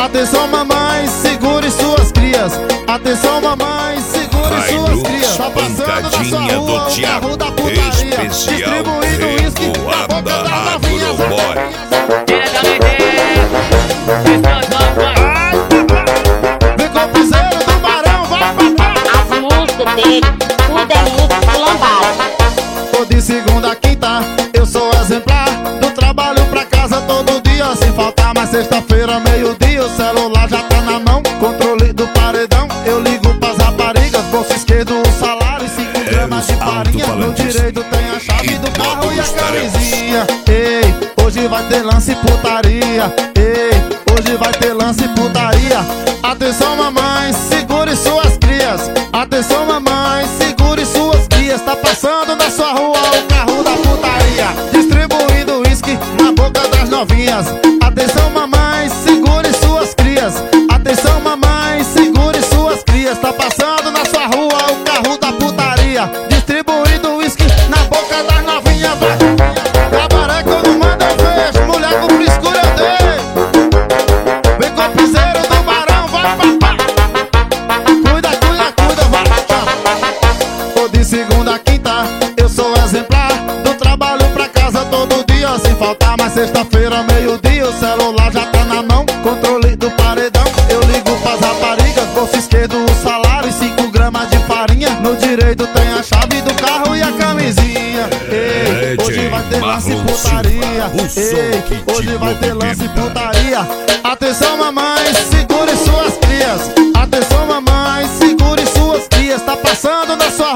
Atenção mamãe, segure suas crias. Atenção mamãe, segure suas crias. Tá passando na sua rua o carro da putaria, distribuindo uísque na boca das novinhas. Vem com o piseiro do Barão, vai papai. As músicas dele, tudo é música lambada. Tô de segunda a quinta, eu sou exemplar. Do trabalho pra casa todo dia, sem faltar. Mas sexta-feira, meio-dia, o celular já tá na mão. Controle do paredão, eu ligo pras raparigas. Bolso esquerdo, o salário, 5 gramas de farinha. No direito tem a chave do carro e a camisinha. Ei, hoje vai ter lance e putaria. Ei, hoje vai ter lance e putaria. Atenção mamãe, segure suas crias. Atenção mamãe, segure suas crias. Tá passando na sua rua o carro da putaria, distribuindo uísque na boca das novinhas. Atenção mamãe, segure suas crias. Atenção mamãe, segure suas crias. Tá passando na sua rua o carro da putaria, distribuindo uísque na boca das novinhas. Cabaré quando manda eu vejo, mulher com frescura eu dei. Vem com o piseiro do Barão, vai papá. Cuida, cuida, cuida, vai. Tô de segunda a quinta, eu sou exemplar. Do trabalho pra casa todo dia, sem faltar. Mas sexta-feira, meio-dia, o celular já tá na mão. Controle do paredão, eu ligo pras raparigas. Bolso esquerdo, o salário, 5 gramas de farinha. No direito tem a chave do carro e a camisinha. Ei, hoje vai ter lance e putaria. Ei, hoje vai ter lance e putaria. Atenção mamãe, segure suas crias. Atenção mamãe, segure suas crias. Tá passando na sua